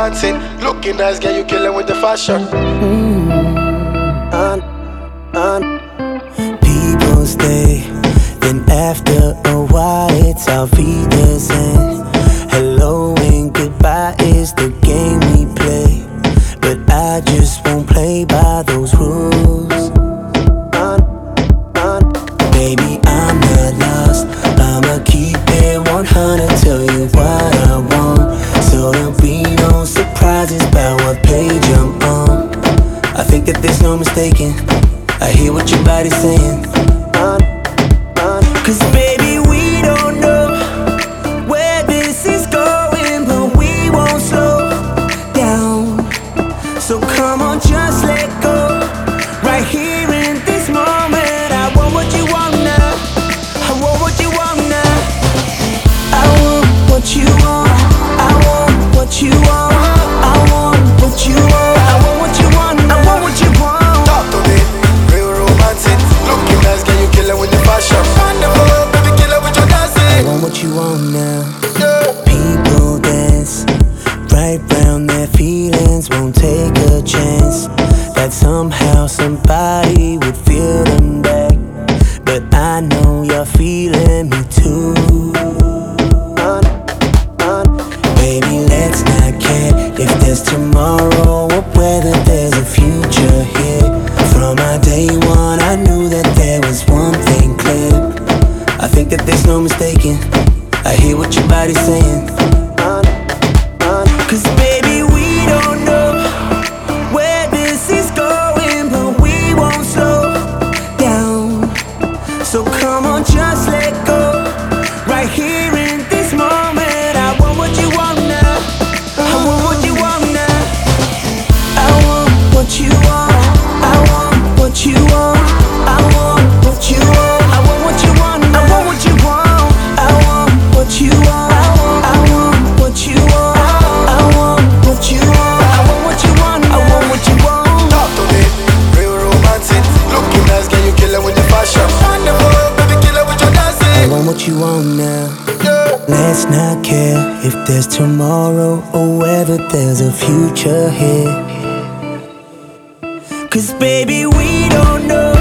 romancing. Looking nice, girl, you killing with the fashion. People stay, then after a while it's auf Wiedersehen. Hello and goodbye is the game we play, but I just won't play by those rules. Baby, I'm not lost, I'ma keep it 100, tell you what I want, so there'll be no surprises about what page I'm on. I think that there's no mistaking, I hear what your body's saying. Cause baby, we don't know where this is going, but we won't slow down. So come on, just let go, right here in this moment. I want what you want now, I want what you want now. I want what you want, I want what you want, I want what you want, I want what you want, I want what you want. Talk to me, real romancing. Looking nice, girl, you killing with the fashion. Wonderful, baby, killing with your dancing. I want what you want now. Yeah. People dance right round their feelings, won't take a chance that somehow somebody would feel them back. But I know you're feeling me too. Baby, let's not care if there's tomorrow or whether there's a future here. From my day one, I knew that there was one thing clear. I think that there's no mistaking, I hear what your body's saying. Cause baby, we don't know where this is going, but we won't slow down. So come on, just let go, right here in this moment. I want what you want now, I want what you want now. I want what you want, I want what you want, I want what you want, I want what you want, I want what you want, I want what you want, I want what you want, I want what you want, I want what you want, I want what you want. Talk to me, real romancing. Looking nice, girl, you killing with the fashion. Wonderful, baby, killing with your I dancing. want what you want now. Yeah. Let's not care if there's tomorrow or whether there's a future here. Cause baby, we don't know